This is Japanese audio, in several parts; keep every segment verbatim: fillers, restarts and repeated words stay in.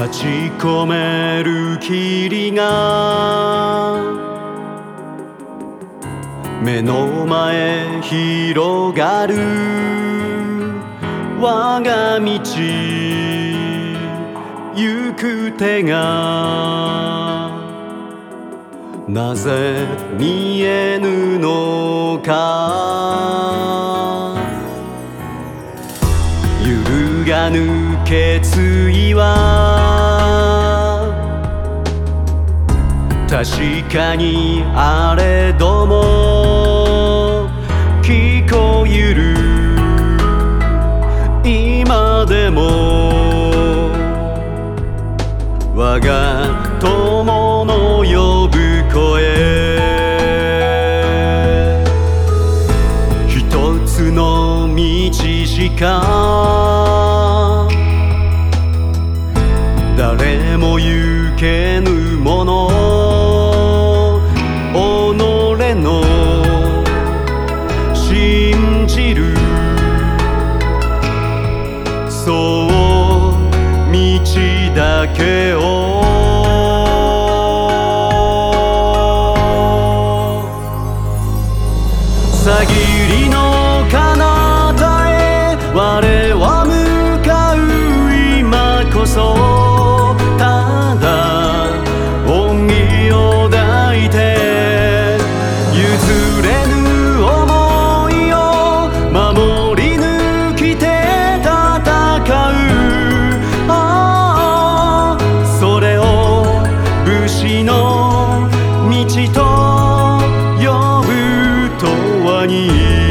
立ち込める霧が目の前広がる我が道行く手がなぜ見えぬのか揺るがぬ決意は確かにあれども聞こえる今でも我が友の呼ぶ声一つの道しか誰も行けぬもの己の信じるそう道だけをさぎりの彼方へ我は向かう今こそただ恩義を抱いて譲れぬ想いを守り抜きて戦うああそれを武士の道と呼ぶとはに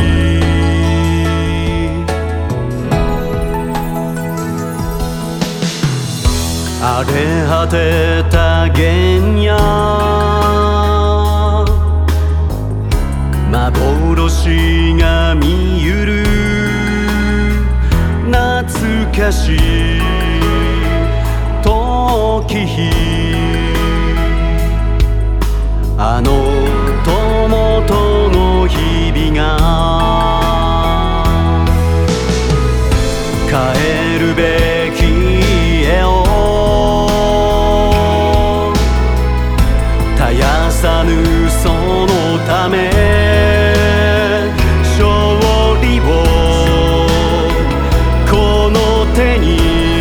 荒れ果てた原野幻が見ゆる懐かしい時あの友との日々が帰るべき家を絶やさぬそのため勝利をこの手に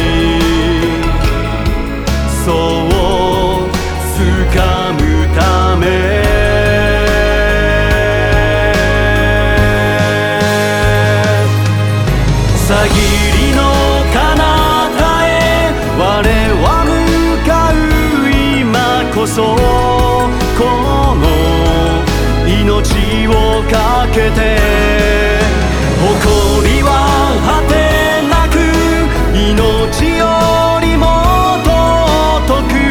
そう掴むためさぎりの彼方へ我は向かう今こそこの命をかけて誇りは果てなく命よりも尊く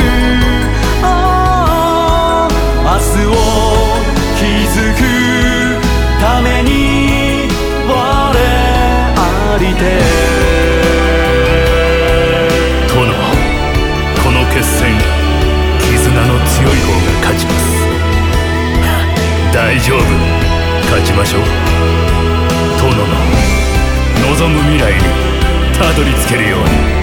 ああ明日を築くために我ありて殿この決戦絆の強い方が勝ちます大丈夫勝ちましょう殿の望む未来にたどり着けるように